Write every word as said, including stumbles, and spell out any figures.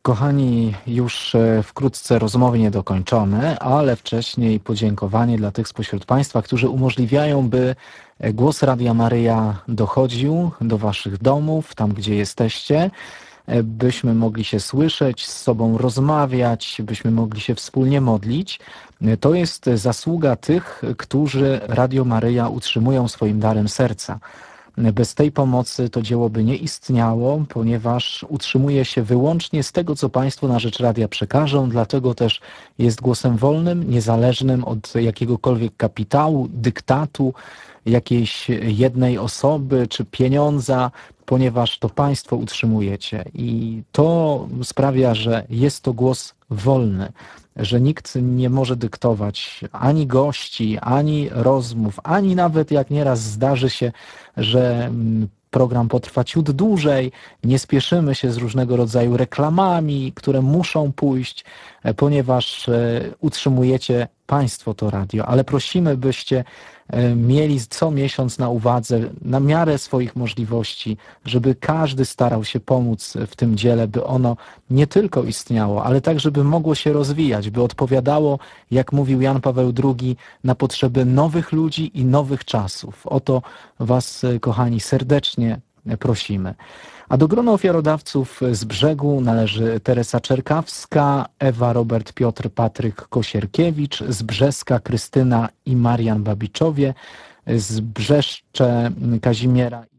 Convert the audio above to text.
Kochani, już e, wkrótce rozmowy niedokończone, ale wcześniej podziękowanie dla tych spośród Państwa, którzy umożliwiają, by e, głos Radia Maryja dochodził do Waszych domów, tam gdzie jesteście, e, byśmy mogli się słyszeć, z sobą rozmawiać, byśmy mogli się wspólnie modlić. E, To jest zasługa tych, którzy Radio Maryja utrzymują swoim darem serca. Bez tej pomocy to dzieło by nie istniało, ponieważ utrzymuje się wyłącznie z tego, co Państwo na rzecz radia przekażą, dlatego też jest głosem wolnym, niezależnym od jakiegokolwiek kapitału, dyktatu, jakiejś jednej osoby czy pieniądza, ponieważ to Państwo utrzymujecie. I to sprawia, że jest to głos wolny, że nikt nie może dyktować ani gości, ani rozmów, ani nawet jak nieraz zdarzy się, że program potrwa ciut dłużej, nie spieszymy się z różnego rodzaju reklamami, które muszą pójść, ponieważ utrzymujecie Państwo to radio, ale prosimy, byście mieli co miesiąc na uwadze, na miarę swoich możliwości, żeby każdy starał się pomóc w tym dziele, by ono nie tylko istniało, ale tak, żeby mogło się rozwijać, by odpowiadało, jak mówił Jan Paweł drugi, na potrzeby nowych ludzi i nowych czasów. O to Was, kochani, serdecznie prosimy. A do grona ofiarodawców z Brzegu należy Teresa Czerkawska, Ewa, Robert, Piotr, Patryk Kosierkiewicz, z Brzeska Krystyna i Marian Babiczowie, z Brzeszcze Kazimiera